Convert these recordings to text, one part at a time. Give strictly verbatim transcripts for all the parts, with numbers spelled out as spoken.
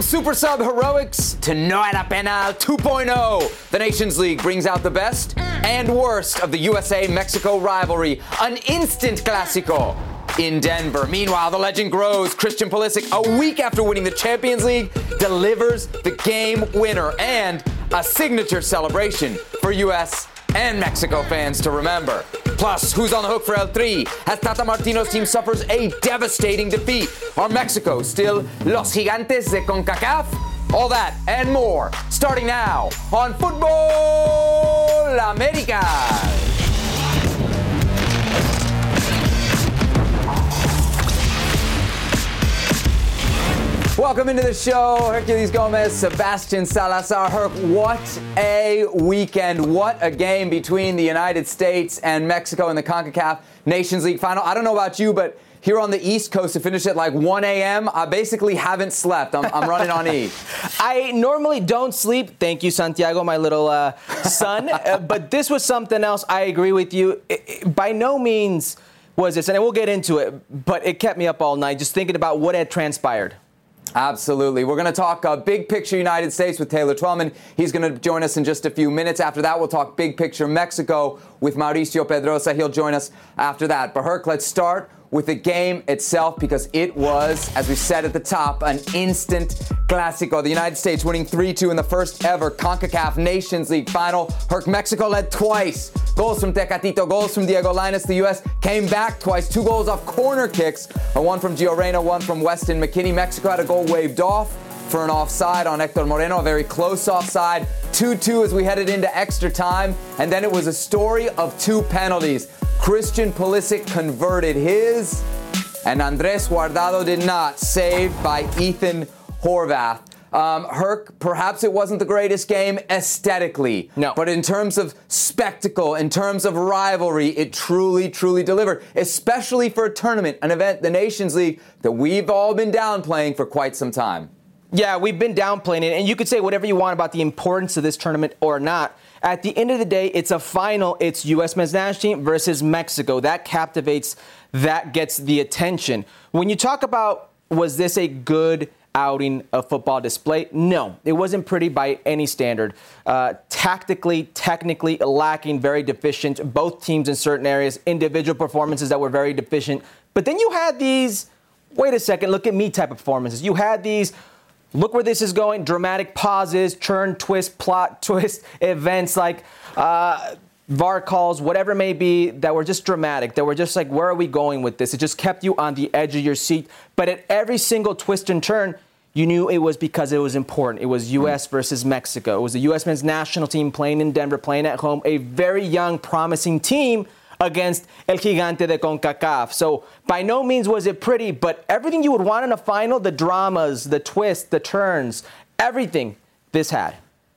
Super Sub heroics to No Era Pena two point oh. The Nations League brings out the best and worst of the U S A-Mexico rivalry. An instant Clásico in Denver. Meanwhile, the legend grows. Christian Pulisic, a week after winning the Champions League, delivers the game winner and a signature celebration for U S and Mexico fans to remember. Plus, who's on the hook for El Tri as Tata Martino's team suffers a devastating defeat? Are Mexico still Los Gigantes de CONCACAF? All that and more, starting now on Football America. Welcome into the show, Herculez Gomez, Sebastian Salazar. Herc, what a weekend. What a game between the United States and Mexico in the CONCACAF Nations League final. I don't know about you, but here on the East Coast to finish at like one a.m., I basically haven't slept. I'm, I'm running on E. I normally don't sleep. Thank you, Santiago, my little uh, son. uh, but this was something else. I agree with you. It, it, by no means was this, and we'll get into it, but it kept me up all night just thinking about what had transpired. Absolutely. We're going to talk uh, big picture United States with Taylor Twellman. He's going to join us in just a few minutes. After that, we'll talk big picture Mexico with Mauricio Pedrosa. He'll join us after that. But Herc, let's start with the game itself because it was, as we said at the top, an instant Clásico. The United States winning three two in the first ever CONCACAF Nations League final. Herc, Mexico led twice. Goals from Tecatito, goals from Diego Lainez. The U S came back twice. Two goals off corner kicks. One from Gio Reyna, one from Weston McKennie. Mexico had a goal waved off for an offside on Hector Moreno, a very close offside. two two as we headed into extra time. And then it was a story of two penalties. Christian Pulisic converted his, and Andrés Guardado did not, saved by Ethan Horvath. Um, Herc, perhaps it wasn't the greatest game aesthetically. No. But in terms of spectacle, in terms of rivalry, it truly, truly delivered, especially for a tournament, an event, the Nations League, that we've all been downplaying for quite some time. Yeah, we've been downplaying it, and you could say whatever you want about the importance of this tournament or not. At the end of the day, it's a final. It's U S men's national team versus Mexico. That captivates, that gets the attention. When you talk about, was this a good outing of football display? No, it wasn't pretty by any standard. Uh, tactically, technically lacking, very deficient. Both teams in certain areas, individual performances that were very deficient. But then you had these, wait a second, look at me type of performances. You had these, look where this is going, dramatic pauses, turn, twist, plot, twist, events like uh, V A R calls, whatever it may be, that were just dramatic, that were just like, where are we going with this? It just kept you on the edge of your seat. But at every single twist and turn, you knew it was because it was important. It was U S versus Mexico. It was the U S men's national team playing in Denver, playing at home, a very young, promising team against El Gigante de CONCACAF. So by no means was it pretty, but everything you would want in a final, the dramas, the twists, the turns, everything this had.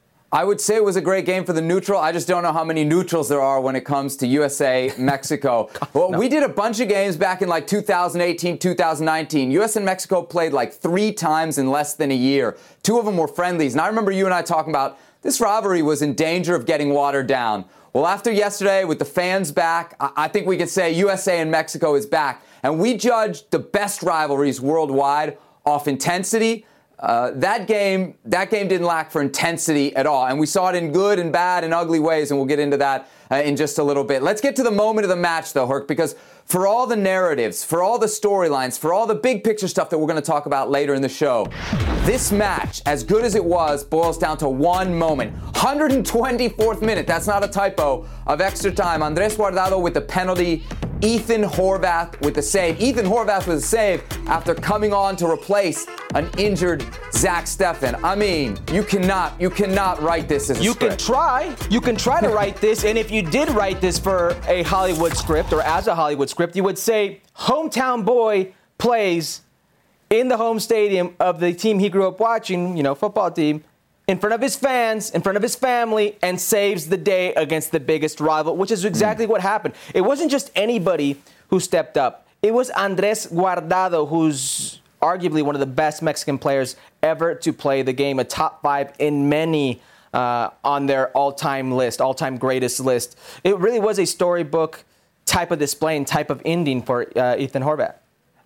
I would say it was a great game for the neutral. I just don't know how many neutrals there are when it comes to U S A, Mexico. Well, no. We did a bunch of games back in like two thousand eighteen, two thousand nineteen. U S and Mexico played like three times in less than a year. Two of them were friendlies. And I remember you and I talking about this rivalry was in danger of getting watered down. Well, after yesterday, with the fans back, I think we could say U S A and Mexico is back. And we judged the best rivalries worldwide off intensity. Uh, that game, that game didn't lack for intensity at all. And we saw it in good and bad and ugly ways, and we'll get into that uh, in just a little bit. Let's get to the moment of the match, though, Herc, because for all the narratives, for all the storylines, for all the big picture stuff that we're going to talk about later in the show, this match, as good as it was, boils down to one moment. one hundred twenty-fourth minute, that's not a typo, of extra time. Andrés Guardado with the penalty, Ethan Horvath with the save. Ethan Horvath with a save after coming on to replace an injured Zach Steffen. I mean, you cannot, you cannot write this as a you script. You can try. You can try to write this, and if you did write this for a Hollywood script or as a Hollywood script, you would say, hometown boy plays in the home stadium of the team he grew up watching, you know, football team, in front of his fans, in front of his family, and saves the day against the biggest rival, which is exactly mm. what happened. It wasn't just anybody who stepped up. It was Andrés Guardado, who's arguably one of the best Mexican players ever to play the game, a top five in many uh, on their all-time list, all-time greatest list. It really was a storybook type of display and type of ending for uh, Ethan Horvath.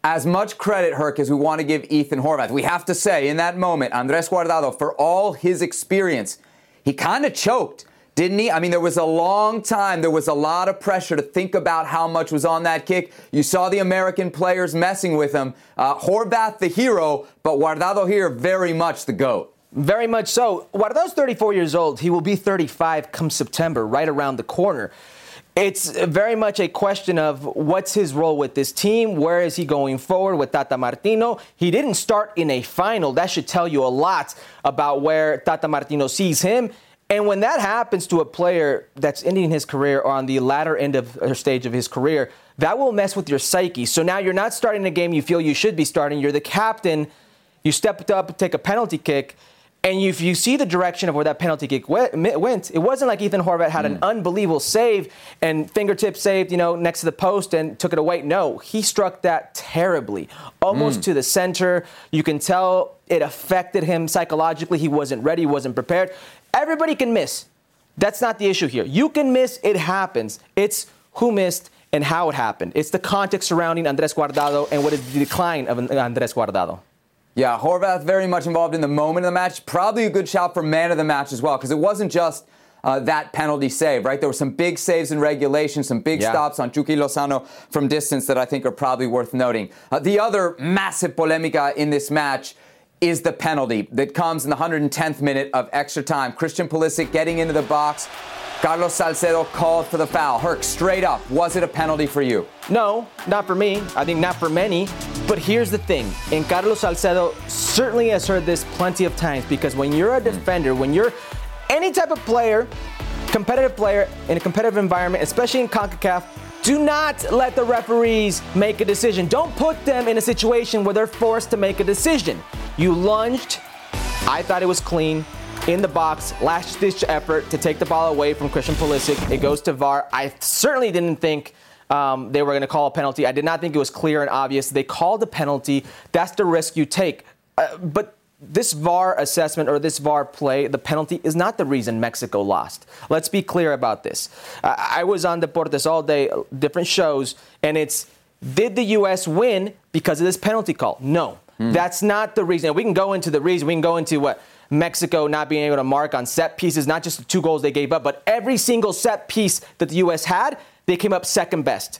as much credit, Herc, as we want to give Ethan Horvath, we have to say in that moment, Andres Guardado, for all his experience, he kind of choked, didn't he? I mean, there was a long time, there was a lot of pressure to think about how much was on that kick. You saw the American players messing with him. Uh, Horvath, the hero, but Guardado here, very much the GOAT. Very much so. Guardado's thirty-four years old. He will be thirty-five come September, right around the corner. It's very much a question of what's his role with this team. Where is he going forward with Tata Martino? He didn't start in a final. That should tell you a lot about where Tata Martino sees him. And when that happens to a player that's ending his career or on the latter end of or stage of his career, that will mess with your psyche. So now you're not starting a game you feel you should be starting. You're the captain. You stepped up, take a penalty kick. And if you see the direction of where that penalty kick went, it wasn't like Ethan Horvath had an mm. unbelievable save and fingertip saved, you know, next to the post and took it away. No, he struck that terribly, almost mm. to the center. You can tell it affected him psychologically. He wasn't ready. He wasn't prepared. Everybody can miss. That's not the issue here. You can miss. It happens. It's who missed and how it happened. It's the context surrounding Andres Guardado and what is the decline of Andres Guardado. Yeah, Horvath very much involved in the moment of the match. Probably a good shout for man of the match as well, because it wasn't just uh, that penalty save, right? There were some big saves in regulation, some big yeah. stops on Chucky Lozano from distance that I think are probably worth noting. Uh, the other massive polemica in this match is the penalty that comes in the one hundred tenth minute of extra time. Christian Pulisic getting into the box. Carlos Salcedo called for the foul. Herc, straight up, was it a penalty for you? No, not for me. I think not for many. But here's the thing. And Carlos Salcedo certainly has heard this plenty of times, because when you're a defender, when you're any type of player, competitive player in a competitive environment, especially in CONCACAF, do not let the referees make a decision. Don't put them in a situation where they're forced to make a decision. You lunged. I thought it was clean. In the box, last-ditch effort to take the ball away from Christian Pulisic. It goes to V A R. I certainly didn't think um, they were going to call a penalty. I did not think it was clear and obvious. They called a penalty. That's the risk you take. Uh, but this V A R assessment or this V A R play, the penalty, is not the reason Mexico lost. Let's be clear about this. Uh, I was on Deportes all day, different shows, and it's, did the U S win because of this penalty call? No. Mm. That's not the reason. We can go into the reason. We can go into what Mexico not being able to mark on set pieces, not just the two goals they gave up, but every single set piece that the U S had, they came up second best.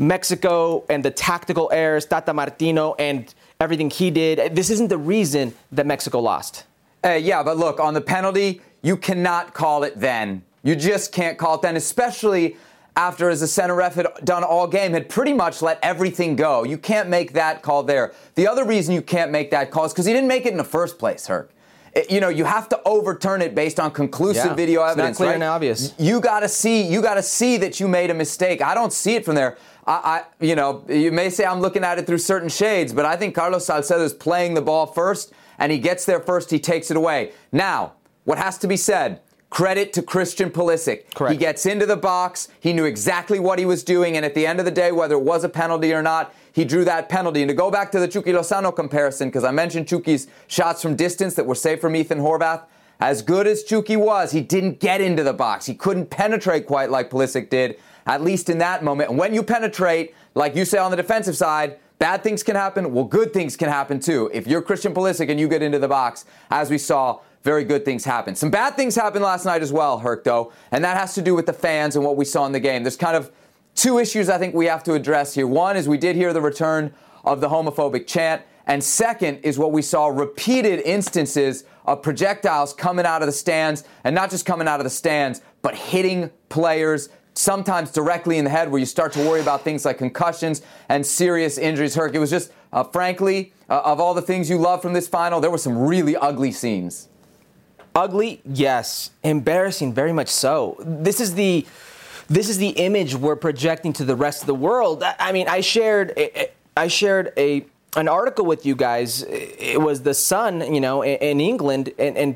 Mexico and the tactical errors, Tata Martino and everything he did, this isn't the reason that Mexico lost. Uh, yeah, but look, on the penalty, you cannot call it then. You just can't call it then, especially after, as the center ref had done all game, had pretty much let everything go. You can't make that call there. The other reason you can't make that call is because he didn't make it in the first place, Herc. It, you know, you have to overturn it based on conclusive yeah, video it's evidence. Not clear right? and obvious. You got to see. You got to see that you made a mistake. I don't see it from there. I, I, you know, you may say I'm looking at it through certain shades, but I think Carlos Salcedo is playing the ball first, and he gets there first. He takes it away. Now, what has to be said? Credit to Christian Pulisic. Correct. He gets into the box. He knew exactly what he was doing, and at the end of the day, whether it was a penalty or not, he drew that penalty. And to go back to the Chucky Lozano comparison, because I mentioned Chucky's shots from distance that were saved from Ethan Horvath, as good as Chucky was, he didn't get into the box. He couldn't penetrate quite like Pulisic did, at least in that moment. And when you penetrate, like you say on the defensive side, bad things can happen. Well, good things can happen too. If you're Christian Pulisic and you get into the box, as we saw, very good things happen. Some bad things happened last night as well, Herc, though, and that has to do with the fans and what we saw in the game. There's kind of two issues I think we have to address here. One is we did hear the return of the homophobic chant, and second is what we saw repeated instances of projectiles coming out of the stands, and not just coming out of the stands, but hitting players, sometimes directly in the head, where you start to worry about things like concussions and serious injuries. Herc, it was just, uh, frankly, uh, of all the things you love from this final, there were some really ugly scenes. Ugly, yes. Embarrassing, very much so. This is the this is the image we're projecting to the rest of the world. I mean, I shared I shared a an article with you guys. It was the Sun, you know, in England, and, and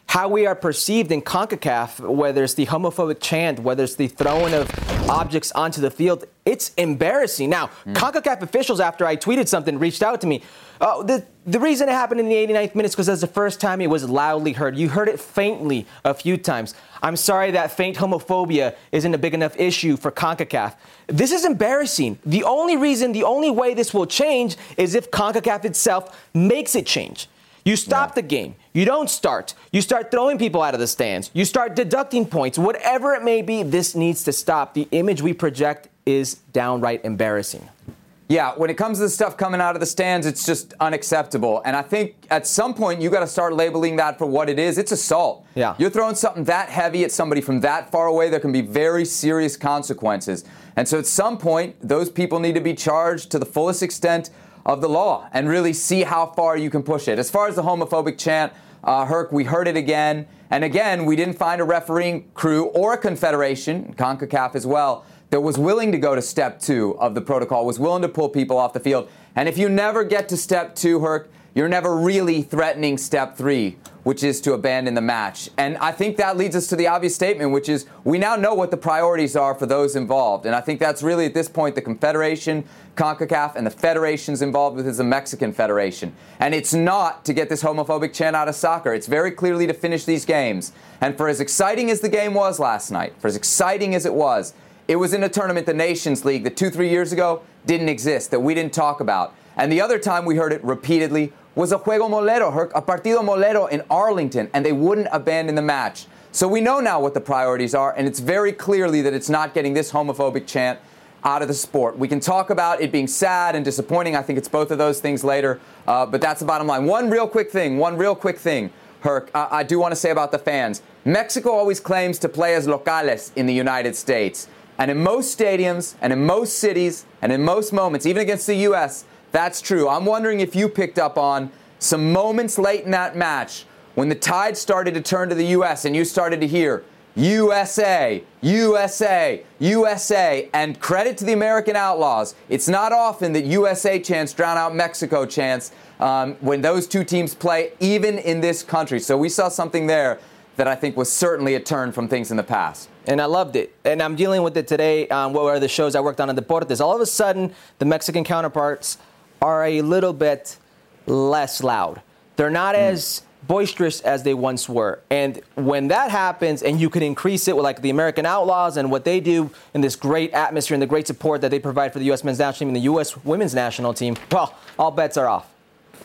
how we are perceived in CONCACAF, whether it's the homophobic chant, whether it's the throwing of objects onto the field, it's embarrassing. Now, mm. CONCACAF officials, after I tweeted something, reached out to me. Uh, the, the reason it happened in the eighty-ninth minute is because that's the first time it was loudly heard. You heard it faintly a few times. I'm sorry that faint homophobia isn't a big enough issue for CONCACAF. This is embarrassing. The only reason, the only way this will change is if CONCACAF itself makes it change. You stop yeah. the game. You don't start. You start throwing people out of the stands. You start deducting points. Whatever it may be, this needs to stop. The image we project is downright embarrassing. Yeah, when it comes to the stuff coming out of the stands, it's just unacceptable. And I think at some point you got to start labeling that for what it is. It's assault. Yeah. You're throwing something that heavy at somebody from that far away, there can be very serious consequences. And so at some point, those people need to be charged to the fullest extent of the law and really see how far you can push it. As far as the homophobic chant, uh, Herc, we heard it again. And again, we didn't find a refereeing crew or a confederation, CONCACAF as well, that was willing to go to step two of the protocol, was willing to pull people off the field. And if you never get to step two, Herc, you're never really threatening step three, which is to abandon the match. And I think that leads us to the obvious statement, which is we now know what the priorities are for those involved. And I think that's really, at this point, the Confederation, CONCACAF, and the federations involved with is the Mexican Federation. And it's not to get this homophobic chant out of soccer. It's very clearly to finish these games. And for as exciting as the game was last night, for as exciting as it was, it was in a tournament, the Nations League, that two, three years ago didn't exist, that we didn't talk about. And the other time we heard it repeatedly was a Juego Molero, a Partido Molero in Arlington, and they wouldn't abandon the match. So we know now what the priorities are, and it's very clearly that it's not getting this homophobic chant out of the sport. We can talk about it being sad and disappointing. I think it's both of those things later, uh, but that's the bottom line. One real quick thing, one real quick thing, Herc, uh, I do want to say about the fans. Mexico always claims to play as locales in the United States. And in most stadiums, and in most cities, and in most moments, even against the U S, that's true. I'm wondering if you picked up on some moments late in that match when the tide started to turn to the U S and you started to hear U S A, U S A, U S A, and credit to the American Outlaws. It's not often that U S A chants drown out Mexico chants um, when those two teams play, even in this country. So we saw something there that I think was certainly a turn from things in the past. And I loved it. And I'm dealing with it today on what were the shows I worked on in Deportes. All of a sudden, the Mexican counterparts are a little bit less loud. They're not mm. as boisterous as they once were. And when that happens, and you can increase it with like the American Outlaws and what they do in this great atmosphere and the great support that they provide for the U S men's national team and the U S women's national team, well, all bets are off.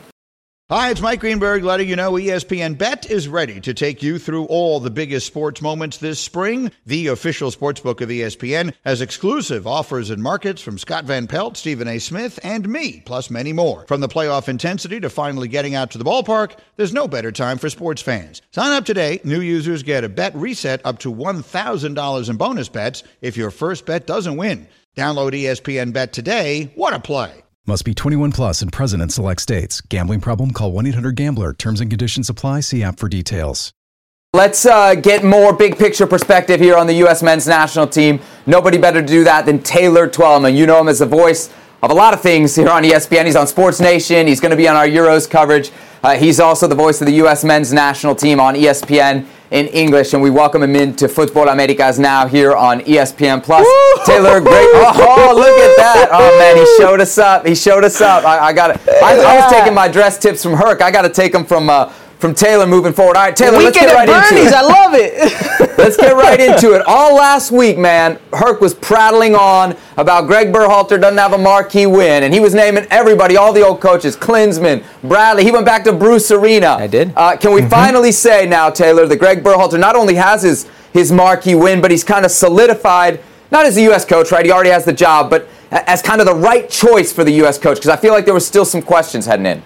Hi, it's Mike Greenberg letting you know E S P N Bet is ready to take you through all the biggest sports moments this spring. The official sportsbook of E S P N has exclusive offers and markets from Scott Van Pelt, Stephen A. Smith, and me, plus many more. From the playoff intensity to finally getting out to the ballpark, there's no better time for sports fans. Sign up today. New users get a bet reset up to one thousand dollars in bonus bets if your first bet doesn't win. Download E S P N Bet today. What a play. Must be twenty-one plus and present in select states. Gambling problem? Call one eight hundred gambler. Terms and conditions apply. See app for details. Let's uh, get more big picture perspective here on the U S men's national team. Nobody better to do that than Taylor Twellman. You know him as the voice of a lot of things here on E S P N. He's on Sports Nation. He's going to be on our Euros coverage. Uh, he's also the voice of the U S men's national team on E S P N in English, and we welcome him into Football Americas now here on E S P N Plus. Taylor, great. Oh, look at that. Oh, man, he showed us up. He showed us up. I, I got it. I, I was taking my dress tips from Herc. I got to take them from uh, from Taylor moving forward. All right, Taylor, let's get right into it. I love it. Let's get right into it. All last week, man, Herc was prattling on about Greg Berhalter doesn't have a marquee win, and he was naming everybody, all the old coaches, Klinsmann, Bradley. He went back to Bruce Arena. I did. Uh, can we mm-hmm. finally say now, Taylor, that Greg Berhalter not only has his, his marquee win, but he's kind of solidified, not as a U S coach, right? He already has the job, but as kind of the right choice for the U S coach, because I feel like there were still some questions heading in.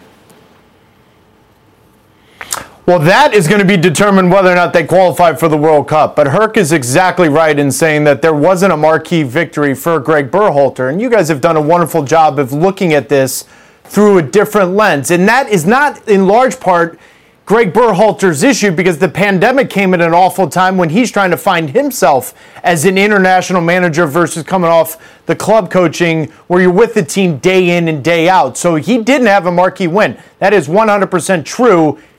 Well, that is going to be determined whether or not they qualify for the World Cup. But Herc is exactly right in saying that there wasn't a marquee victory for Greg Berhalter. And you guys have done a wonderful job of looking at this through a different lens. And that is not, in large part, Greg Berhalter's issue, because the pandemic came at an awful time when he's trying to find himself as an international manager versus coming off the club coaching where you're with the team day in and day out. So he didn't have a marquee win. That is one hundred percent true.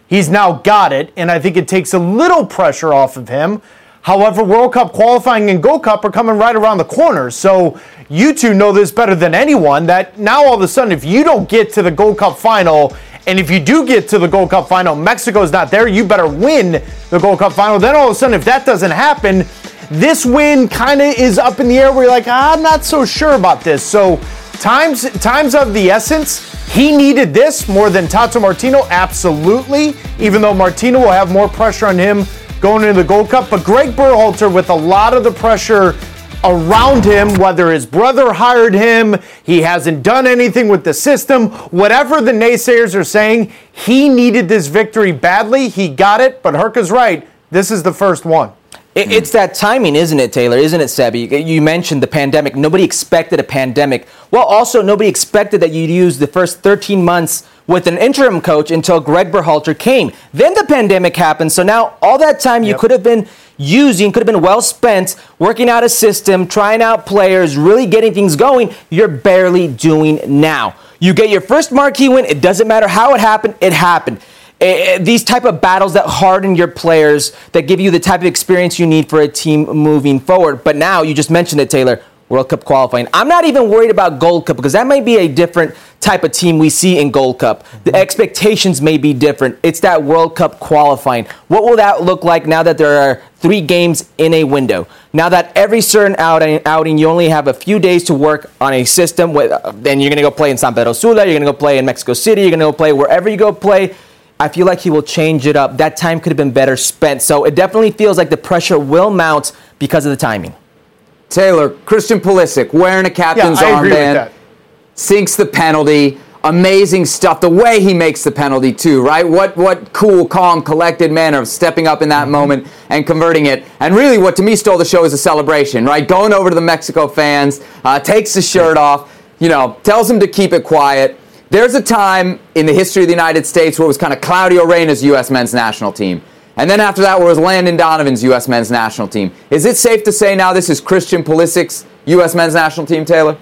He's now got it, and I think it takes a little pressure off of him. However, World Cup qualifying and Gold Cup are coming right around the corner. So you two know this better than anyone, that now all of a sudden, if you don't get to the Gold Cup final, and if you do get to the Gold Cup final, Mexico's not there, you better win the Gold Cup final. Then all of a sudden, if that doesn't happen, this win kind of is up in the air where you're like, I'm not so sure about this. So times, times of the essence. He needed this more than Tata Martino, absolutely, even though Martino will have more pressure on him going into the Gold Cup. But Greg Berhalter, with a lot of the pressure around him, whether his brother hired him, he hasn't done anything with the system, whatever the naysayers are saying, he needed this victory badly. He got it, but Herca's right. This is the first one. It's that timing, isn't it, Taylor? Isn't it, Sebi? You mentioned the pandemic. Nobody expected a pandemic. Well, also, nobody expected that you'd use the first thirteen months with an interim coach until Greg Berhalter came. Then the pandemic happened. So now all that time you yep. could have been using, could have been well spent, working out a system, trying out players, really getting things going, you're barely doing now. You get your first marquee win. It doesn't matter how it happened. It happened. Uh, these type of battles that harden your players, that give you the type of experience you need for a team moving forward. But now, you just mentioned it, Taylor, World Cup qualifying. I'm not even worried about Gold Cup because that might be a different type of team we see in Gold Cup. The expectations may be different. It's that World Cup qualifying. What will that look like now that there are three games in a window? Now that every certain outing, outing you only have a few days to work on a system, with, uh, then you're going to go play in San Pedro Sula, you're going to go play in Mexico City, you're going to go play wherever you go play. I feel like he will change it up. That time could have been better spent. So it definitely feels like the pressure will mount because of the timing. Taylor, Christian Pulisic wearing a captain's yeah, I agree armband, with that. sinks the penalty. Amazing stuff. The way he makes the penalty too, right? What what cool, calm, collected manner of stepping up in that moment and converting it. And really, what to me stole the show is a celebration, right? Going over to the Mexico fans, uh, takes the shirt off, you know, tells them to keep it quiet. There's a time in the history of the United States where it was kind of Claudio Reyna's U S men's national team. And then after that, where it was Landon Donovan's U S men's national team. Is it safe to say now this is Christian Pulisic's U S men's national team, Taylor?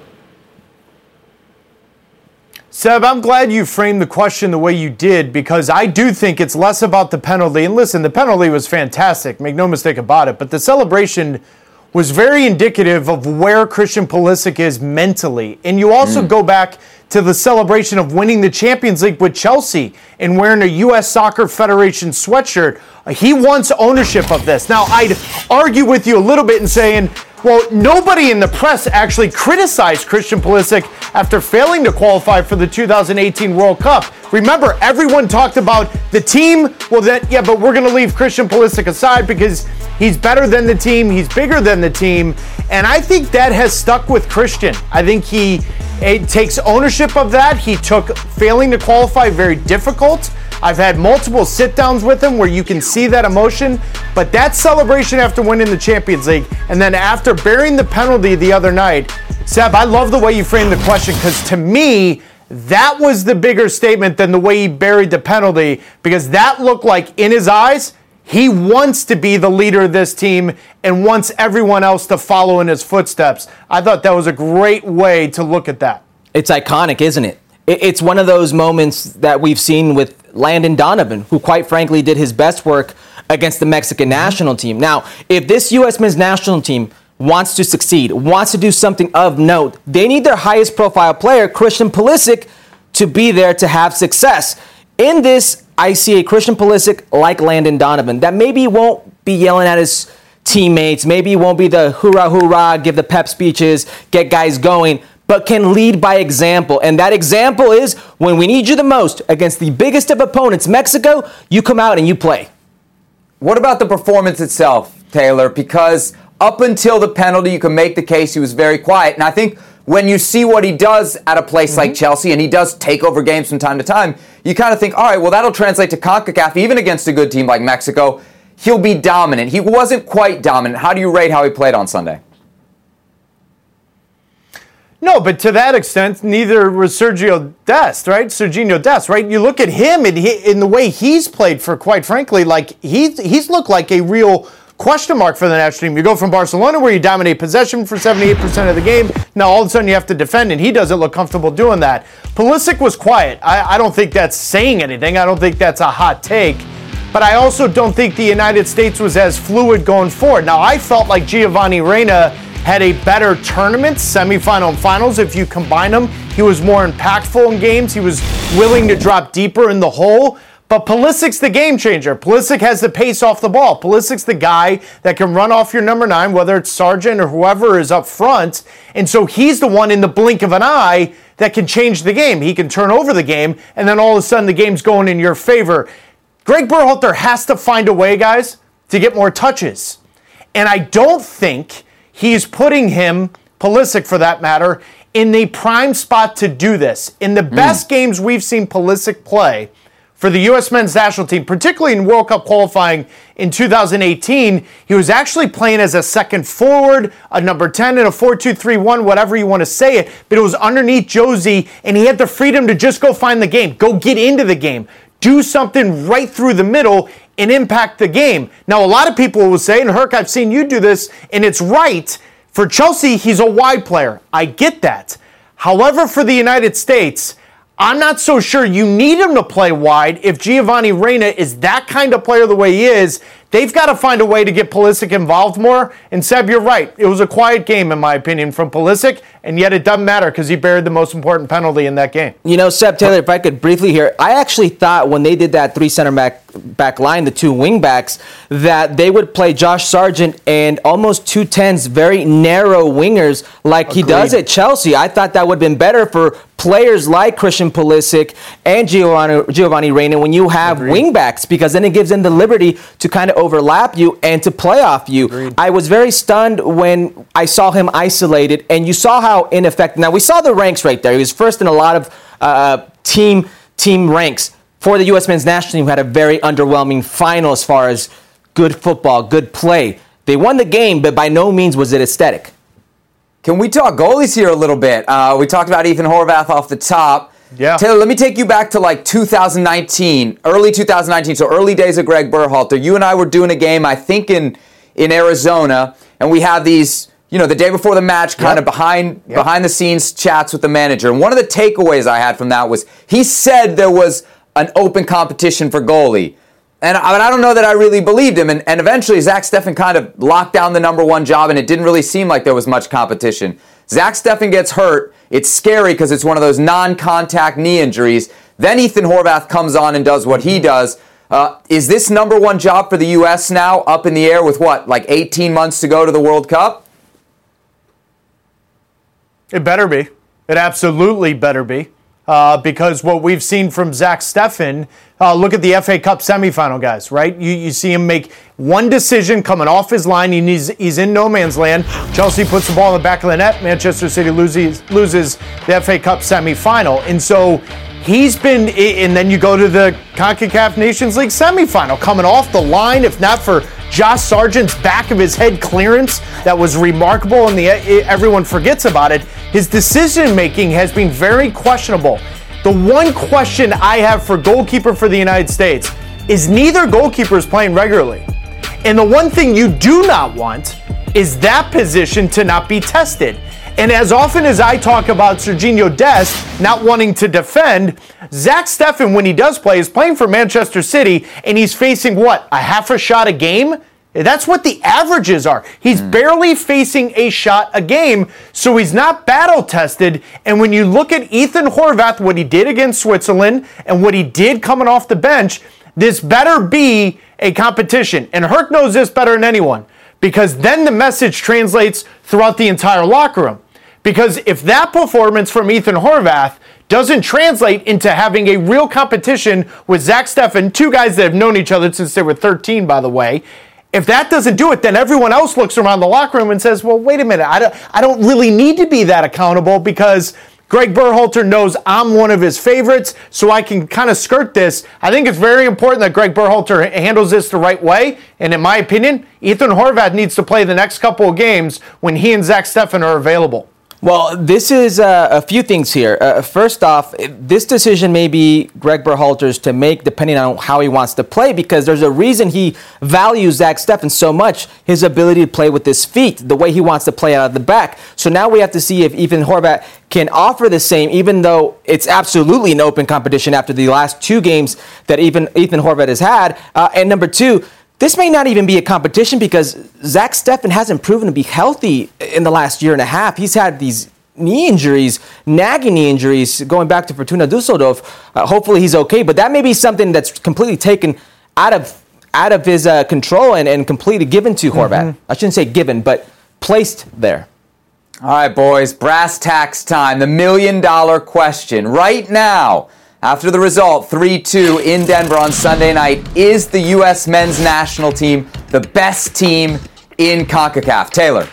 Seb, I'm glad you framed the question the way you did, because I do think it's less about the penalty. And listen, the penalty was fantastic, make no mistake about it. But the celebration was very indicative of where Christian Pulisic is mentally. And you also mm. go back to the celebration of winning the Champions League with Chelsea and wearing a U S Soccer Federation sweatshirt. He wants ownership of this. Now, I'd argue with you a little bit in saying, well, nobody in the press actually criticized Christian Pulisic after failing to qualify for the two thousand eighteen World Cup. Remember, everyone talked about the team. Well, that yeah, but we're going to leave Christian Pulisic aside because he's better than the team, he's bigger than the team, and I think that has stuck with Christian. I think he it takes ownership of that. He took failing to qualify very difficult. I've had multiple sit-downs with him where you can see that emotion, but that celebration after winning the Champions League and then after bearing the penalty the other night, Seb, I love the way you framed the question, because to me, that was the bigger statement than the way he buried the penalty, because that looked like, in his eyes, he wants to be the leader of this team and wants everyone else to follow in his footsteps. I thought that was a great way to look at that. It's iconic, isn't it? It's one of those moments that we've seen with Landon Donovan, who quite frankly did his best work against the Mexican national team. Now, if this U S men's national team wants to succeed, wants to do something of note, they need their highest profile player, Christian Pulisic, to be there to have success. In this, I see a Christian Pulisic like Landon Donovan that maybe won't be yelling at his teammates, maybe he won't be the hoorah, hoorah, give the pep speeches, get guys going, but can lead by example. And that example is when we need you the most against the biggest of opponents, Mexico, you come out and you play. What about the performance itself, Taylor? Because up until the penalty, you can make the case he was very quiet. And I think when you see what he does at a place mm-hmm. like Chelsea, and he does take over games from time to time, you kind of think, all right, well, that'll translate to CONCACAF, even against a good team like Mexico. He'll be dominant. He wasn't quite dominant. How do you rate how he played on Sunday? No, but to that extent, neither was Sergio Dest, right? Serginho Dest, right? You look at him and he, in the way he's played for, quite frankly, like he's he's looked like a real question mark for the national team. You go from Barcelona, where you dominate possession for seventy-eight percent of the game. Now all of a sudden you have to defend, and he doesn't look comfortable doing that. Pulisic was quiet. I, I don't think that's saying anything. I don't think that's a hot take. But I also don't think the United States was as fluid going forward. Now, I felt like Giovanni Reyna had a better tournament, semifinal and finals. If you combine them, he was more impactful in games. He was willing to drop deeper in the hole. But Pulisic's the game changer. Pulisic has the pace off the ball. Pulisic's the guy that can run off your number nine, whether it's Sargent or whoever is up front. And so he's the one in the blink of an eye that can change the game. He can turn over the game, and then all of a sudden the game's going in your favor. Greg Berhalter has to find a way, guys, to get more touches. And I don't think he's putting him, Pulisic for that matter, in the prime spot to do this. In the best mm. games we've seen Pulisic play for the U S men's national team, particularly in World Cup qualifying in two thousand eighteen, he was actually playing as a second forward, a number ten in a four two three one, whatever you want to say it, but it was underneath Josie, and he had the freedom to just go find the game, go get into the game. Do something right through the middle and impact the game. Now, a lot of people will say, and Herc, I've seen you do this, and it's right. For Chelsea, he's a wide player. I get that. However, for the United States, I'm not so sure you need him to play wide. If Giovanni Reyna is that kind of player the way he is, they've got to find a way to get Pulisic involved more. And Seb, you're right. It was a quiet game, in my opinion, from Pulisic, and yet it doesn't matter because he buried the most important penalty in that game. You know, Seb Taylor, if I could briefly here, I actually thought when they did that three center back, back line, the two wing backs, that they would play Josh Sargent and almost two tens, very narrow wingers like Agreed. He does at Chelsea. I thought that would have been better for players like Christian Pulisic and Giovanni, Giovanni Reyna when you have Agreed. Wing backs, because then it gives them the liberty to kind of overlap you and to play off you. Agreed. I was very stunned when I saw him isolated, and you saw how ineffective. Now, we saw the ranks right there. He was first in a lot of uh, team team ranks. For the U S men's national team, who had a very underwhelming final as far as good football, good play. They won the game, but by no means was it aesthetic. Can we talk goalies here a little bit? Uh, we talked about Ethan Horvath off the top. Yeah. Taylor, let me take you back to like two thousand nineteen, early two thousand nineteen, so early days of Greg Berhalter. You and I were doing a game, I think, in in Arizona, and we have these, you know, the day before the match, kind yep. of behind yep. behind the scenes chats with the manager. And one of the takeaways I had from that was he said there was an open competition for goalie. And I, I don't know that I really believed him. And, and eventually, Zach Steffen kind of locked down the number one job, and it didn't really seem like there was much competition. Zach Steffen gets hurt. It's scary because it's one of those non-contact knee injuries. Then Ethan Horvath comes on and does what he does. Uh, is this number one job for the U S now up in the air with what, like eighteen months to go to the World Cup? It better be. It absolutely better be. Uh, because what we've seen from Zach Steffen, uh, look at the F A Cup semifinal, guys, right? You, you see him make one decision coming off his line. He needs, he's in no man's land. Chelsea puts the ball in the back of the net. Manchester City loses, loses the F A Cup semifinal. And so he's been, and then you go to the CONCACAF Nations League semifinal, coming off the line, if not for Josh Sargent's back of his head clearance that was remarkable, and the everyone forgets about it. His decision-making has been very questionable. The one question I have for goalkeeper for the United States is neither goalkeeper is playing regularly. And the one thing you do not want is that position to not be tested. And as often as I talk about Sergiño Dest not wanting to defend, Zach Steffen, when he does play, is playing for Manchester City, and he's facing, what, a half a shot a game? That's what the averages are. He's mm. barely facing a shot a game, so he's not battle-tested. And when you look at Ethan Horvath, what he did against Switzerland, and what he did coming off the bench, this better be a competition. And Herc knows this better than anyone, because then the message translates throughout the entire locker room. Because if that performance from Ethan Horvath doesn't translate into having a real competition with Zach Steffen, two guys that have known each other since they were thirteen, by the way, if that doesn't do it, then everyone else looks around the locker room and says, well, wait a minute, I don't, I don't really need to be that accountable because Greg Berhalter knows I'm one of his favorites, so I can kind of skirt this. I think it's very important that Greg Berhalter handles this the right way, and in my opinion, Ethan Horvath needs to play the next couple of games when he and Zach Steffen are available. Well, this is uh, a few things here. Uh, first off, this decision may be Greg Berhalter's to make depending on how he wants to play, because there's a reason he values Zach Steffen so much, his ability to play with his feet, the way he wants to play out of the back. So now we have to see if Ethan Horvath can offer the same, even though it's absolutely an open competition after the last two games that even Ethan Horvath has had. Uh, and number two, this may not even be a competition because Zach Steffen hasn't proven to be healthy in the last year and a half. He's had these knee injuries, nagging knee injuries, going back to Fortuna Düsseldorf. Uh, hopefully he's okay, but that may be something that's completely taken out of out of his uh, control and, and completely given to Horvath. Mm-hmm. I shouldn't say given, but placed there. All right, boys, brass tacks time. The million dollar question right now. After the result, three two in Denver on Sunday night, is the U S men's national team the best team in CONCACAF? Taylor.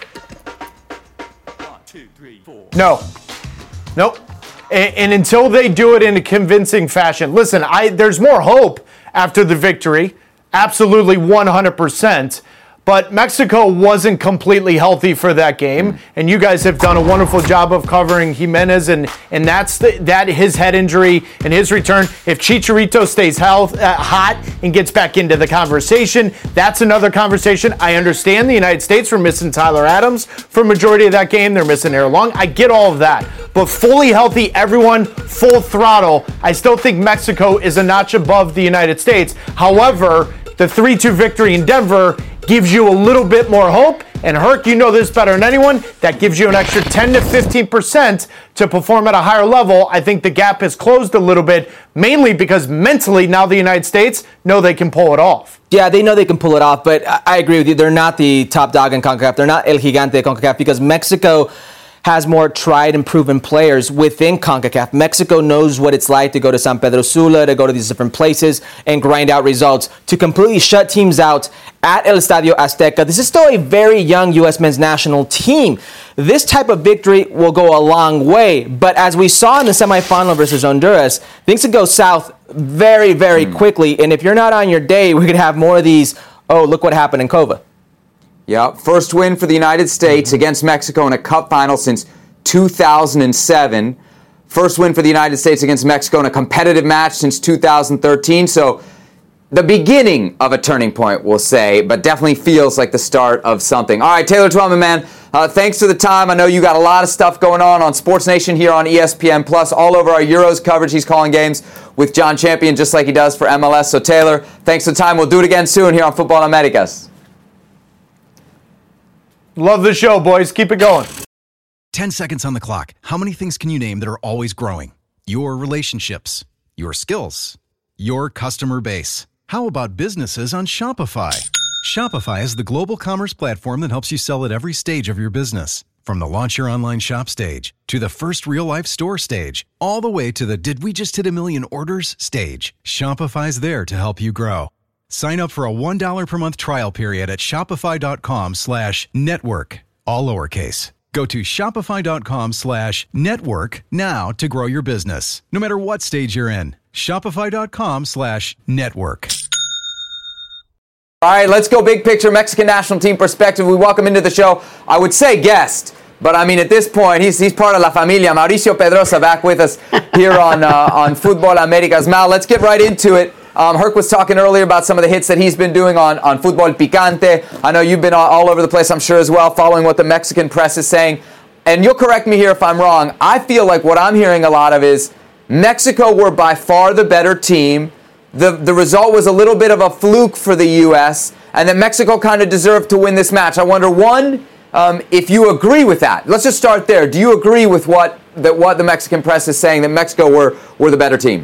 One, two, three, four. No. Nope. And, and until they do it in a convincing fashion. Listen, I there's more hope after the victory. Absolutely one hundred percent. But Mexico wasn't completely healthy for that game, and you guys have done a wonderful job of covering Jimenez, and, and that's the, that his head injury and his return. If Chicharito stays health, uh, hot and gets back into the conversation, that's another conversation. I understand the United States were missing Tyler Adams for majority of that game. They're missing Aaron Long. I get all of that. But fully healthy, everyone, full throttle, I still think Mexico is a notch above the United States. However, the three two victory in Denver gives you a little bit more hope. And Herc, you know this better than anyone, that gives you an extra ten to fifteen percent to perform at a higher level. I think the gap has closed a little bit, mainly because mentally now the United States know they can pull it off. Yeah, they know they can pull it off, but I agree with you. They're not the top dog in CONCACAF. They're not El Gigante de CONCACAF because Mexico has more tried and proven players within CONCACAF. Mexico knows what it's like to go to San Pedro Sula, to go to these different places and grind out results, to completely shut teams out at El Estadio Azteca. This is still a very young U S men's national team. This type of victory will go a long way, but as we saw in the semifinal versus Honduras, things could go south very, very mm. quickly, and if you're not on your day, we could have more of these, oh, look what happened in Cova. Yeah, first win for the United States against Mexico in a cup final since two thousand seven. First win for the United States against Mexico in a competitive match since two thousand thirteen. So the beginning of a turning point, we'll say, but definitely feels like the start of something. All right, Taylor Twellman, man, uh, thanks for the time. I know you got a lot of stuff going on on Sports Nation here on E S P N Plus, all over our Euros coverage. He's calling games with John Champion just like he does for M L S. So, Taylor, thanks for the time. We'll do it again soon here on Football Americas. Love the show, boys. Keep it going. ten seconds on the clock. How many things can you name that are always growing? Your relationships, your skills, your customer base. How about businesses on Shopify? Shopify is the global commerce platform that helps you sell at every stage of your business. From the launch your online shop stage to the first real-life store stage, all the way to the did we just hit a million orders stage. Shopify's there to help you grow. Sign up for a one dollar per month trial period at shopify.com slash network, all lowercase. Go to shopify.com slash network now to grow your business, no matter what stage you're in. Shopify.com slash network. All right, let's go big picture, Mexican national team perspective. We welcome into the show, I would say guest, but I mean at this point, he's he's part of La Familia. Mauricio Pedrosa back with us here on, uh, on Fútbol Americas. Mal, let's get right into it. Um, Herc was talking earlier about some of the hits that he's been doing on, on Fútbol Picante. I know you've been all, all over the place, I'm sure, as well, following what the Mexican press is saying. And you'll correct me here if I'm wrong. I feel like what I'm hearing a lot of is Mexico were by far the better team. The, the result was a little bit of a fluke for the U S, and that Mexico kind of deserved to win this match. I wonder, one, um, if you agree with that. Let's just start there. Do you agree with what, that what the Mexican press is saying, that Mexico were, were the better team?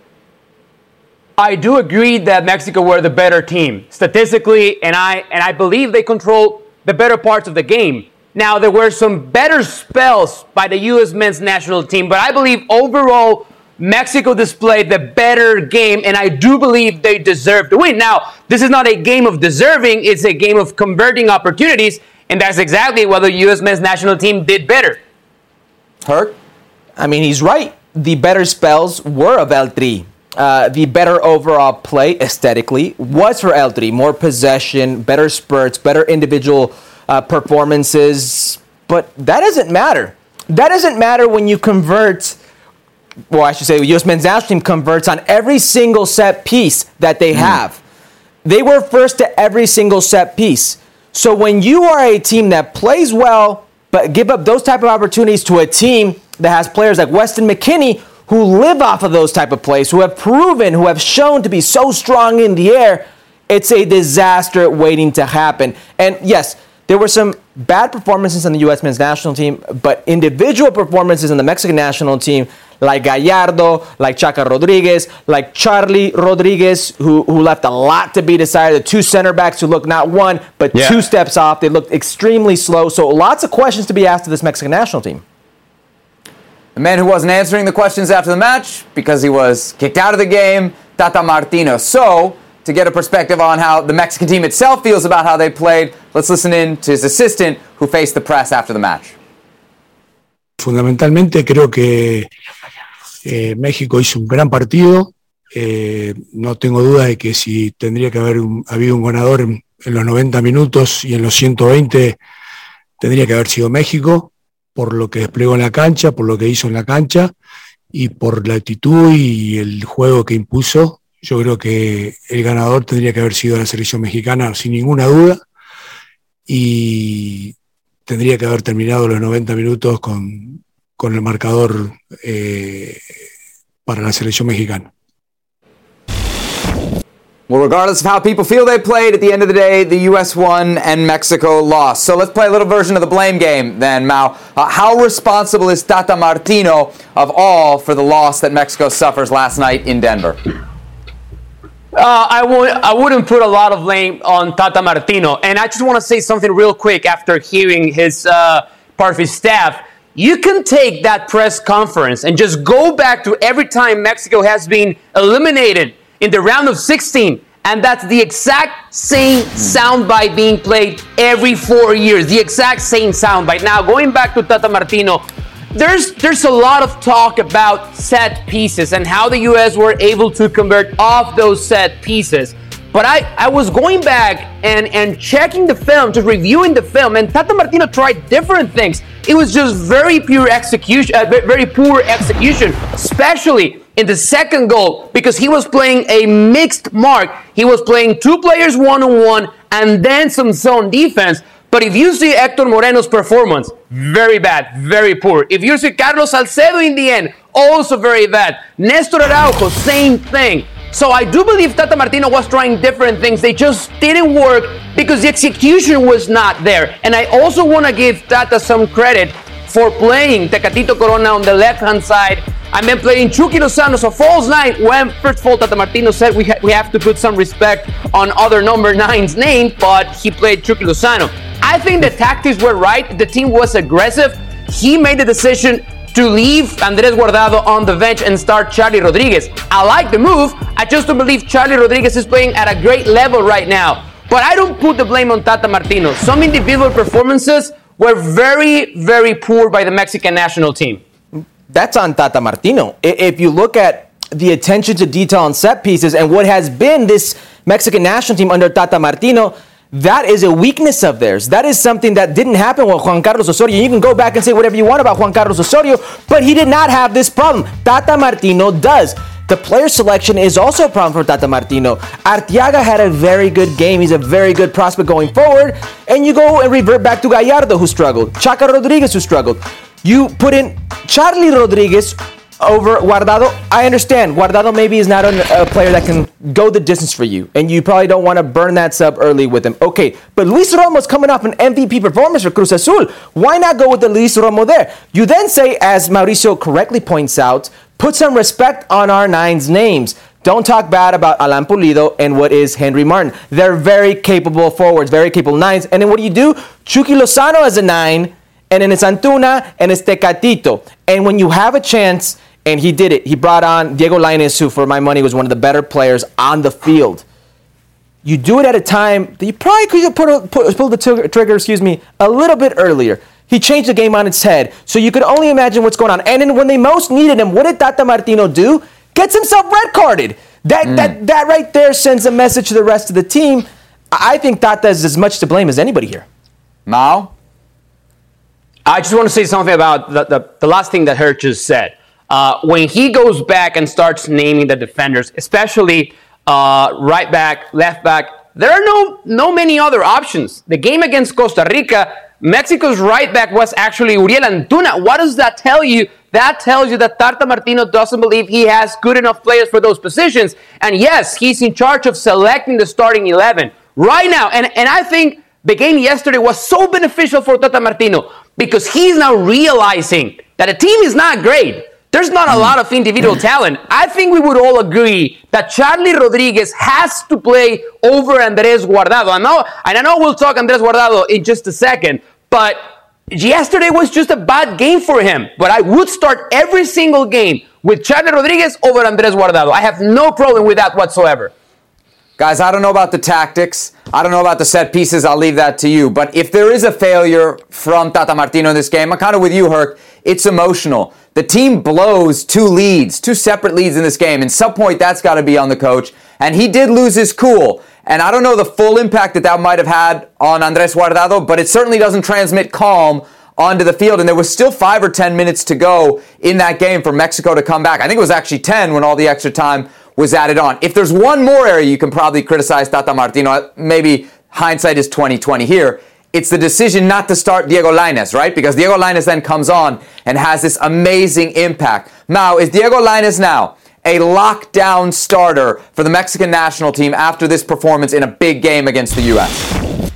I do agree that Mexico were the better team statistically, and I and I believe they controlled the better parts of the game. Now, there were some better spells by the U S men's national team, but I believe overall Mexico displayed the better game, and I do believe they deserve to win. Now, this is not a game of deserving, it's a game of converting opportunities, and that's exactly what the U S men's national team did better. Herc? I mean, he's right. The better spells were of El Tri. Uh, the better overall play aesthetically was for El Tri. More possession, better spurts, better individual uh, performances. But that doesn't matter. That doesn't matter when you convert, well, I should say the U S men's national team converts on every single set piece that they mm. have. They were first to every single set piece. So when you are a team that plays well, but give up those type of opportunities to a team that has players like Weston McKennie who live off of those type of plays, who have proven, who have shown to be so strong in the air, it's a disaster waiting to happen. And yes, there were some bad performances on the U S men's national team, but individual performances on the Mexican national team, like Gallardo, like Chaca Rodriguez, like Charlie Rodriguez, who, who left a lot to be decided. The two center backs who looked not one, but yeah. two steps off. They looked extremely slow. So lots of questions to be asked of this Mexican national team. The man who wasn't answering the questions after the match because he was kicked out of the game, Tata Martino. So, to get a perspective on how the Mexican team itself feels about how they played, let's listen in to his assistant who faced the press after the match. Fundamentalmente creo que eh, México hizo un gran partido. Eh, no tengo duda de que si tendría que haber un, habido un ganador en, en los noventa minutos y en los ciento veinte, tendría que haber sido México, por lo que desplegó en la cancha, por lo que hizo en la cancha y por la actitud y el juego que impuso. Yo creo que el ganador tendría que haber sido la selección mexicana sin ninguna duda y tendría que haber terminado los noventa minutos con, con el marcador eh, para la selección mexicana. Well, regardless of how people feel they played, at the end of the day, the U S won and Mexico lost. So let's play a little version of the blame game then, Mao. Uh, how responsible is Tata Martino of all for the loss that Mexico suffers last night in Denver? Uh, I, would, I wouldn't put a lot of blame on Tata Martino. And I just want to say something real quick after hearing his uh, part of his staff. You can take that press conference and just go back to every time Mexico has been eliminated in the round of sixteen, and that's the exact same soundbite being played every four years. The exact same soundbite. Now, going back to Tata Martino, there's there's a lot of talk about set pieces and how the U S were able to convert off those set pieces. But I, I was going back and, and checking the film, just reviewing the film, and Tata Martino tried different things. It was just very pure execution, uh, very poor execution, especially in the second goal, because he was playing a mixed mark. He was playing two players one-on-one and then some zone defense. But if you see Hector Moreno's performance, very bad, very poor. If you see Carlos Salcedo in the end, also very bad. Nestor Araujo, same thing. So I do believe Tata Martino was trying different things. They just didn't work because the execution was not there. And I also want to give Tata some credit for playing Tecatito Corona on the left-hand side. I meant playing Chucky Lozano, so false nine, when first of all Tata Martino said we, ha- we have to put some respect on other number nine's name, but he played Chucky Lozano. I think the tactics were right. The team was aggressive. He made the decision to leave Andrés Guardado on the bench and start Charlie Rodriguez. I like the move. I just don't believe Charlie Rodriguez is playing at a great level right now. But I don't put the blame on Tata Martino. Some individual performances were very, very poor by the Mexican national team. That's on Tata Martino. If you look at the attention to detail on set pieces and what has been this Mexican national team under Tata Martino, that is a weakness of theirs. That is something that didn't happen with Juan Carlos Osorio. You can go back and say whatever you want about Juan Carlos Osorio, but he did not have this problem. Tata Martino does. The player selection is also a problem for Tata Martino. Arteaga had a very good game. He's a very good prospect going forward. And you go and revert back to Gallardo, who struggled. Chaca Rodriguez, who struggled. You put in Charlie Rodriguez over Guardado. I understand. Guardado maybe is not a, a player that can go the distance for you. And you probably don't want to burn that sub early with him. Okay, but Luis Romo's coming off an M V P performance for Cruz Azul. Why not go with the Luis Romo there? You then say, as Mauricio correctly points out, put some respect on our nines' names. Don't talk bad about Alan Pulido and what is Henry Martin. They're very capable forwards, very capable nines. And then what do you do? Chucky Lozano as a nine, and then it's Antuna, and it's Tecatito. And when you have a chance, and he did it, he brought on Diego Lainez, who for my money was one of the better players on the field. You do it at a time that you probably could have put, a, put, pulled the t- trigger, excuse me, a little bit earlier. He changed the game on its head. So you could only imagine what's going on. And then when they most needed him, what did Tata Martino do? Gets himself red carded. That mm. that that right there sends a message to the rest of the team. I think Tata is as much to blame as anybody here. Mao? I just want to say something about the, the, the last thing that Herc just said. Uh, when he goes back and starts naming the defenders, especially uh, right back, left back, there are no no many other options. The game against Costa Rica, Mexico's right back was actually Uriel Antuna. What does that tell you? That tells you that Tata Martino doesn't believe he has good enough players for those positions. And yes, he's in charge of selecting the starting eleven right now. And, and I think the game yesterday was so beneficial for Tata Martino because he's now realizing that the team is not great. There's not a lot of individual talent. I think we would all agree that Charlie Rodriguez has to play over Andrés Guardado. I know, and I know we'll talk Andrés Guardado in just a second, but yesterday was just a bad game for him. But I would start every single game with Charlie Rodriguez over Andrés Guardado. I have no problem with that whatsoever. Guys, I don't know about the tactics. I don't know about the set pieces. I'll leave that to you. But if there is a failure from Tata Martino in this game, I'm kind of with you, Herc. It's emotional. The team blows two leads, two separate leads in this game. And some point, that's got to be on the coach. And he did lose his cool. And I don't know the full impact that that might have had on Andrés Guardado, but it certainly doesn't transmit calm onto the field. And there was still five or ten minutes to go in that game for Mexico to come back. I think it was actually ten when all the extra time was added on. If there's one more area you can probably criticize Tata Martino, maybe hindsight is twenty twenty here, it's the decision not to start Diego Lainez, right? Because Diego Lainez then comes on and has this amazing impact. Now, is Diego Lainez now a lockdown starter for the Mexican national team after this performance in a big game against the U S?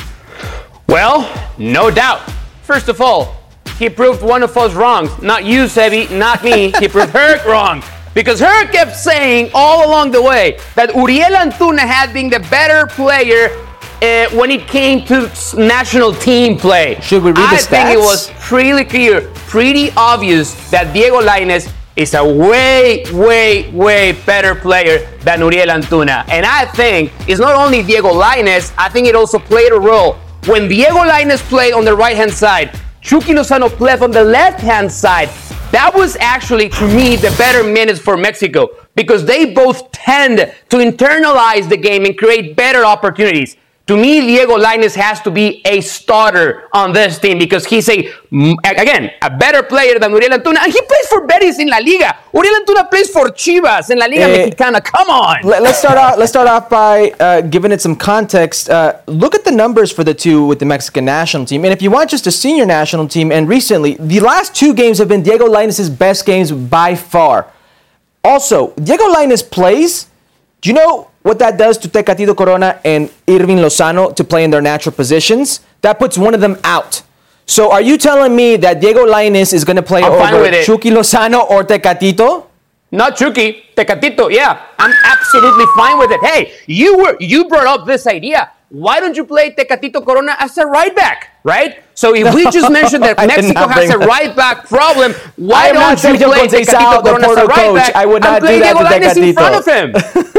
Well, no doubt. First of all, he proved one of us wrong. Not you, Sebi, not me. He proved Herc wrong. Because Herc kept saying all along the way that Uriel Antuna had been the better player uh, when it came to national team play. Should we read the I stats? think it was pretty clear, pretty obvious that Diego Lainez is a way, way, way better player than Uriel Antuna. And I think it's not only Diego Lainez, I think it also played a role. When Diego Lainez played on the right-hand side, Chucky Lozano played on the left-hand side. That was actually, to me, the better minutes for Mexico because they both tend to internalize the game and create better opportunities. To me, Diego Lainez has to be a starter on this team because he's a, again, a better player than Uriel Antuna. And he plays for Betis in La Liga. Uriel Antuna plays for Chivas in La Liga eh, Mexicana. Come on. Let's start off. Let's start off by uh, giving it some context. Uh, look at the numbers for the two with the Mexican national team. And if you want just a senior national team, and recently, the last two games have been Diego Lainez's best games by far. Also, Diego Lainez plays. Do you know what that does to Tecatito Corona and Irving Lozano to play in their natural positions? That puts one of them out. So are you telling me that Diego Lainez is going to play I'm over Chucky Lozano or Tecatito? Not Chucky, Tecatito, yeah. I'm absolutely fine with it. Hey, you were you brought up this idea. Why don't you play Tecatito Corona as a right back, right? So if we just mentioned that Mexico has a right back problem, why don't you play Tecatito Corona as a right back I would not and play do that Diego to Lainez Tecatito. in front of him?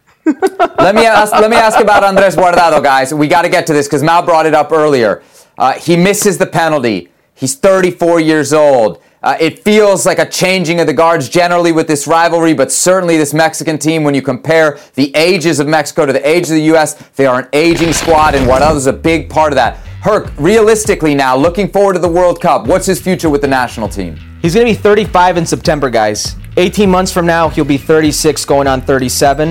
let me ask. Let me ask about Andrés Guardado, guys. We got to get to this because Mal brought it up earlier. Uh, he misses the penalty. He's thirty-four years old. Uh, it feels like a changing of the guards generally with this rivalry, but certainly this Mexican team, when you compare the ages of Mexico to the age of the U S, they are an aging squad, and Guardado's a big part of that. Herc, realistically now, looking forward to the World Cup, what's his future with the national team? He's going to be thirty-five in September, guys. eighteen months from now, he'll be thirty-six, going on thirty-seven.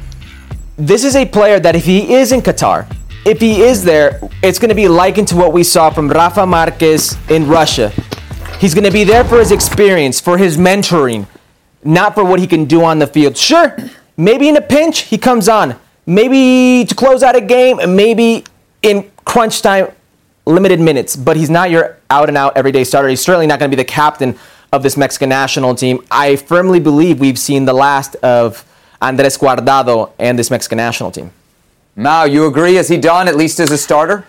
This is a player that if he is in Qatar, if he is there, it's going to be likened to what we saw from Rafa Marquez in Russia. He's going to be there for his experience, for his mentoring, not for what he can do on the field. Sure, maybe in a pinch, he comes on. Maybe to close out a game, maybe in crunch time, limited minutes. But he's not your out-and-out everyday starter. He's certainly not going to be the captain of this Mexican national team. I firmly believe we've seen the last of Andrés Guardado and this Mexican national team. Mao, you agree? Is he done, at least as a starter?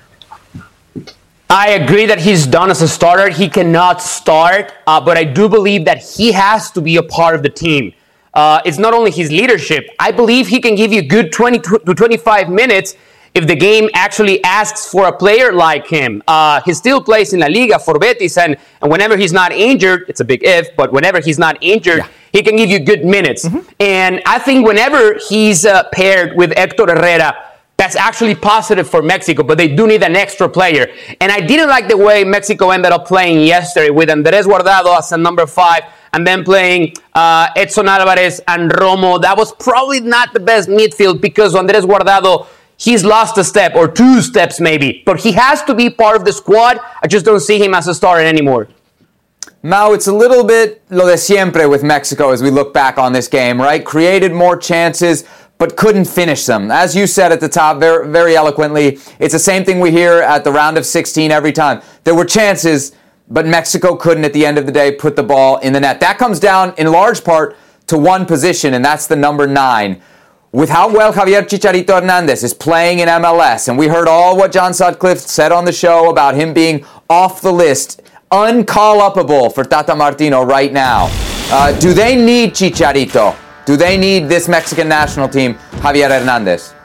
I agree that he's done as a starter. He cannot start, uh, but I do believe that he has to be a part of the team. Uh, it's not only his leadership. I believe he can give you good twenty to twenty-five minutes if the game actually asks for a player like him. Uh, he still plays in La Liga for Betis, and, and whenever he's not injured, it's a big if, but whenever he's not injured, yeah. he can give you good minutes. Mm-hmm. And I think whenever he's uh, paired with Héctor Herrera, That's actually positive for Mexico, but they do need an extra player. And I didn't like the way Mexico ended up playing yesterday with Andrés Guardado as a number five and then playing uh, Edson Alvarez and Romo. That was probably not the best midfield because Andrés Guardado, he's lost a step or two steps maybe, but he has to be part of the squad. I just don't see him as a starter anymore. Mau, it's a little bit lo de siempre with Mexico as we look back on this game, right? Created more chances, but couldn't finish them. As you said at the top very, very eloquently, it's the same thing we hear at the round of sixteen every time. There were chances, but Mexico couldn't at the end of the day put the ball in the net. That comes down in large part to one position, and that's the number nine. With how well Javier Chicharito Hernandez is playing in M L S, and we heard all what John Sutcliffe said on the show about him being off the list, uncall-upable for Tata Martino right now. Uh, do they need Chicharito? Do they need this Mexican national team, Javier Hernandez?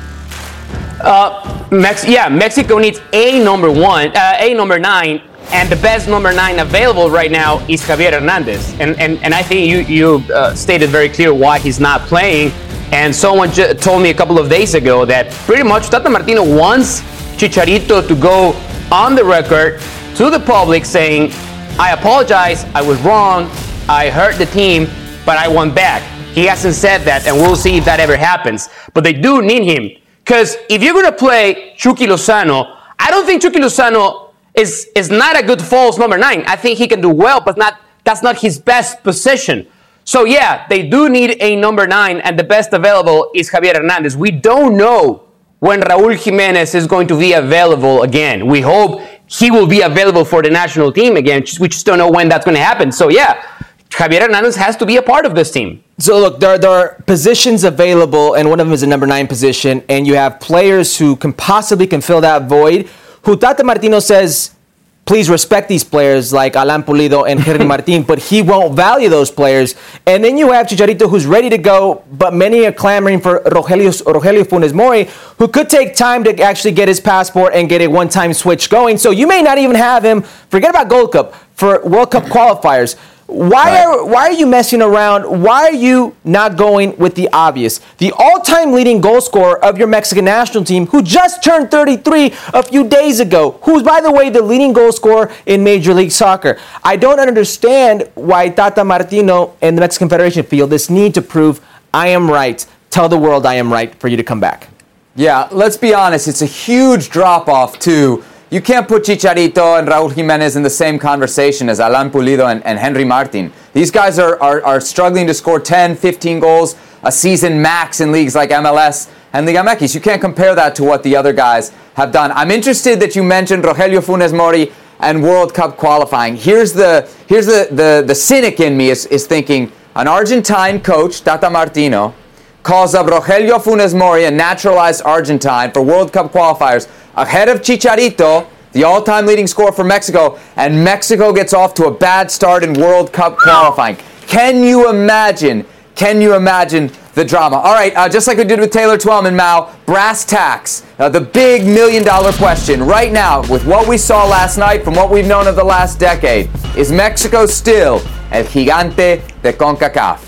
Uh, Mex- yeah, Mexico needs a number one, uh, a number nine, and the best number nine available right now is Javier Hernandez. And and, and I think you, you uh, stated very clear why he's not playing. And someone j- told me a couple of days ago that pretty much Tata Martino wants Chicharito to go on the record to the public saying, I apologize, I was wrong, I hurt the team, but I want back. He hasn't said that, and we'll see if that ever happens. But they do need him. Because if you're going to play Chucky Lozano, I don't think Chucky Lozano is, is not a good false number nine. I think he can do well, but not that's not his best position. So, yeah, they do need a number nine, and the best available is Javier Hernandez. We don't know when Raúl Jiménez is going to be available again. We hope he will be available for the national team again. We just don't know when that's going to happen. So, yeah, Javier Hernandez has to be a part of this team. So, look, there, there are positions available, and one of them is a number nine position, and you have players who can possibly can fill that void, who Tata Martino says, please respect these players like Alan Pulido and Henry Martin, but he won't value those players. And then you have Chicharito, who's ready to go, but many are clamoring for Rogelio, Rogelio Funes Mori, who could take time to actually get his passport and get a one-time switch going. So you may not even have him, forget about Gold Cup, for World Cup qualifiers. Why are why are you messing around? Why are you not going with the obvious? The all-time leading goal scorer of your Mexican national team, who just turned thirty-three a few days ago, who's, by the way, the leading goal scorer in Major League Soccer. I don't understand why Tata Martino and the Mexican Federation feel this need to prove I am right. Tell the world I am right for you to come back. Yeah, let's be honest. It's a huge drop-off, too. You can't put Chicharito and Raúl Jiménez in the same conversation as Alan Pulido and, and Henry Martin. These guys are, are, are struggling to score ten, fifteen goals a season max in leagues like M L S and Liga M X. You can't compare that to what the other guys have done. I'm interested that you mentioned Rogelio Funes Mori and World Cup qualifying. Here's the here's the, the, the cynic in me is, is thinking an Argentine coach, Tata Martino, calls up Rogelio Funes Mori, a naturalized Argentine, for World Cup qualifiers ahead of Chicharito, the all-time leading scorer for Mexico, and Mexico gets off to a bad start in World Cup qualifying. Can you imagine? Can you imagine the drama? All right, uh, just like we did with Taylor Twellman, Mao, brass tacks, uh, the big million-dollar question right now, with what we saw last night, from what we've known of the last decade, is Mexico still el gigante de CONCACAF?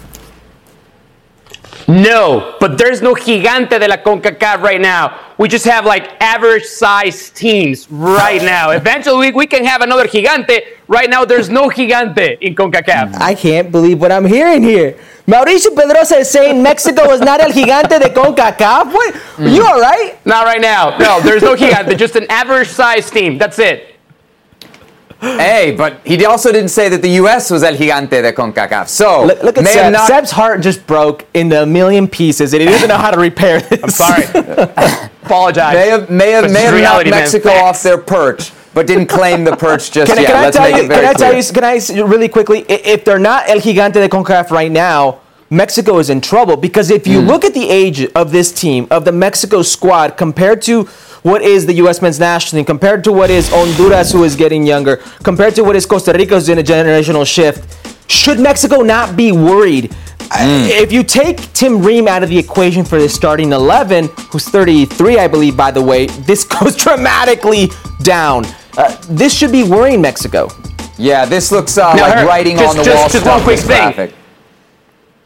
No, but there's no gigante de la CONCACAF right now. We just have like average-sized teams right now. Eventually, we, we can have another gigante. Right now, there's no gigante in CONCACAF. I can't believe what I'm hearing here. Mauricio Pedrosa is saying Mexico is not el gigante de CONCACAF? What? Mm. You all right? Not right now. No, there's no gigante. Just an average-sized team. That's it. Hey, but he also didn't say that the U S was el gigante de CONCACAF. So, look, look at Seb. Not... Seb's heart just broke into a million pieces, and he doesn't know how to repair this. I'm sorry. Apologize. May have, may have, may have knocked Mexico off their perch, but didn't claim the perch just can, yet. Can I Let's tell make you, it very can I clear. tell you, can I really quickly, if they're not el gigante de CONCACAF right now, Mexico is in trouble, because if you mm. look at the age of this team, of the Mexico squad, compared to what is the U S men's national team, compared to what is Honduras, who is getting younger, compared to what is Costa Rica, who's in a generational shift, should Mexico not be worried? Mm. If you take Tim Ream out of the equation for the starting eleven, who's thirty-three, I believe, by the way, this goes dramatically down. Uh, this should be worrying Mexico. Yeah, this looks uh, now, like her, writing just, on the just, wall. Just one quick thing. Graphic.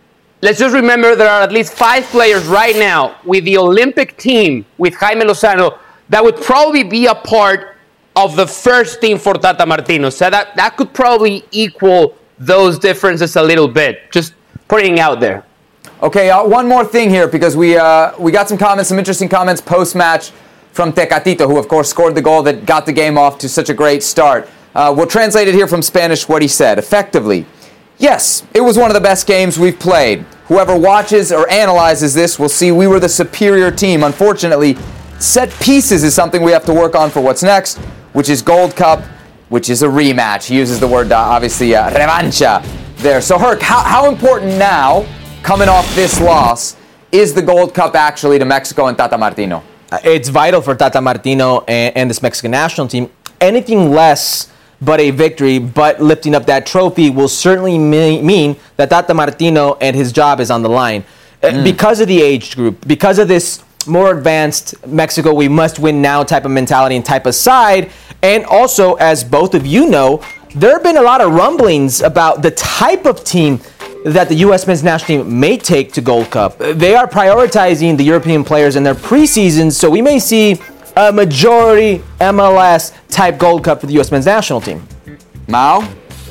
let's just remember there are at least five players right now with the Olympic team, with Jaime Lozano, that would probably be a part of the first team for Tata Martino. So that, that could probably equal those differences a little bit. Just putting it out there. Okay, uh, one more thing here, because we uh, we got some comments, some interesting comments post-match from Tecatito, who, of course, scored the goal that got the game off to such a great start. Uh, we'll translate it here from Spanish what he said. Effectively, yes, it was one of the best games we've played. Whoever watches or analyzes this will see we were the superior team. Unfortunately, set pieces is something we have to work on for what's next, which is Gold Cup, which is a rematch. He uses the word, uh, obviously, uh, revancha there. So, Herc, how, how important now, coming off this loss, is the Gold Cup actually to Mexico and Tata Martino? It's vital for Tata Martino and, and this Mexican national team. Anything less but a victory, but lifting up that trophy will certainly mean, mean that Tata Martino and his job is on the line. Mm. Because of the age group, because of this more advanced Mexico, we must win now type of mentality and type of side. And also, as both of you know, there have been a lot of rumblings about the type of team that the U S men's national team may take to Gold Cup. They are prioritizing the European players in their preseason, so we may see a majority M L S type Gold Cup for the U S men's national team. Mao?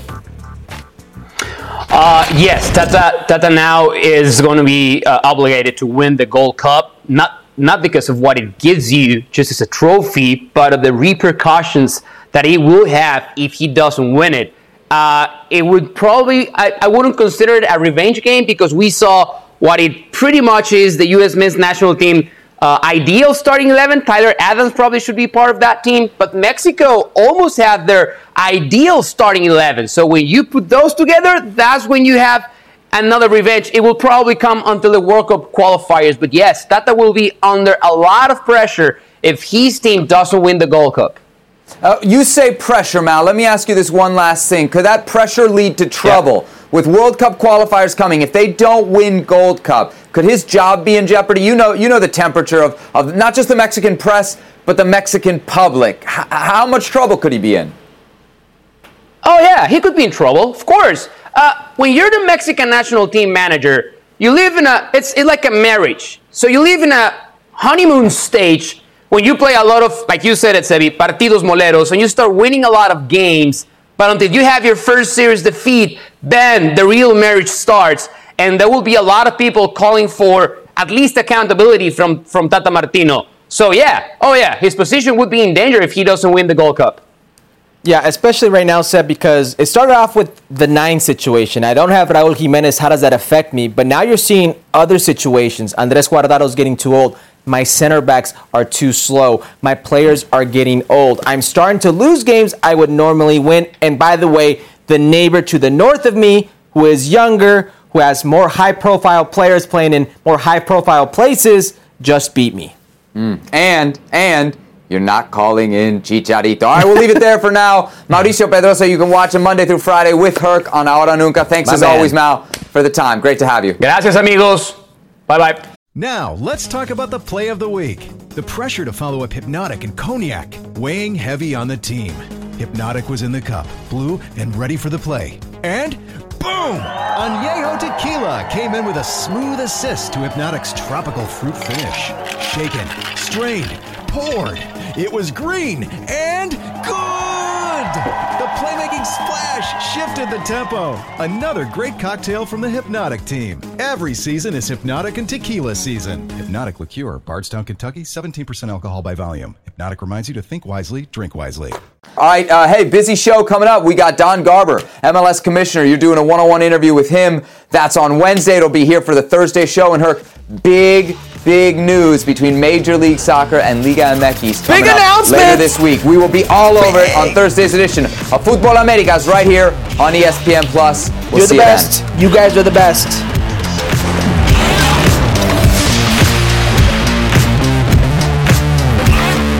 Uh, yes, Tata, Tata now is going to be uh, obligated to win the Gold Cup, not not because of what it gives you just as a trophy, but of the repercussions that it will have if he doesn't win it. Uh, it would probably, I, I wouldn't consider it a revenge game, because we saw what it pretty much is, the U S men's national team uh, ideal starting eleven. Tyler Adams probably should be part of that team, but Mexico almost had their ideal starting eleven. So when you put those together, that's when you have another revenge. It will probably come until the World Cup qualifiers, but yes, Tata will be under a lot of pressure if his team doesn't win the Gold Cup. Uh, you say pressure, Mal. Let me ask you this one last thing. Could that pressure lead to trouble? Yeah. With World Cup qualifiers coming, if they don't win Gold Cup, could his job be in jeopardy? You know you know the temperature of, of not just the Mexican press, but the Mexican public. H- how much trouble could he be in? Oh, yeah, he could be in trouble, of course. Uh, when you're the Mexican national team manager, you live in a, it's, it's like a marriage. So you live in a honeymoon stage when you play a lot of, like you said, Sebi, partidos moleros, and you start winning a lot of games, but until you have your first series defeat, then the real marriage starts, and there will be a lot of people calling for at least accountability from, from Tata Martino. So yeah, oh yeah, his position would be in danger if he doesn't win the Gold Cup. Yeah, especially right now, Seb, because it started off with the nine situation. I don't have Raul Jimenez. How does that affect me? But now you're seeing other situations. Andres Guardado's getting too old. My center backs are too slow. My players are getting old. I'm starting to lose games I would normally win. And by the way, the neighbor to the north of me, who is younger, who has more high-profile players playing in more high-profile places, just beat me. Mm. And, and... You're not calling in Chicharito. All right, we'll leave it there for now. Mauricio Pedrosa, you can watch him Monday through Friday with Herc on Ahora Nunca. Thanks My as man. always, Mal, for the time. Great to have you. Gracias, amigos. Bye-bye. Now, let's talk about the play of the week. The pressure to follow up Hypnotic and Cognac, weighing heavy on the team. Hypnotic was in the cup, blue, and ready for the play. And boom! Añejo Tequila came in with a smooth assist to Hypnotic's tropical fruit finish. Shaken, strained, poured. It was green and good! The playmaking splash shifted the tempo. Another great cocktail from the Hypnotic team. Every season is Hypnotic and Tequila season. Hypnotic Liqueur, Bardstown, Kentucky, seventeen percent alcohol by volume. Hypnotic reminds you to think wisely, drink wisely. All right, uh, hey, busy show coming up. We got Don Garber, M L S commissioner. You're doing a one-on-one interview with him. That's on Wednesday. It'll be here for the Thursday show. And her big, big news between Major League Soccer and Liga M X. Big announcement later this week. We will be all over it on Thursday's edition of Fútbol Americas right here on E S P N Plus. We'll You're see the you best. then. You guys are the best.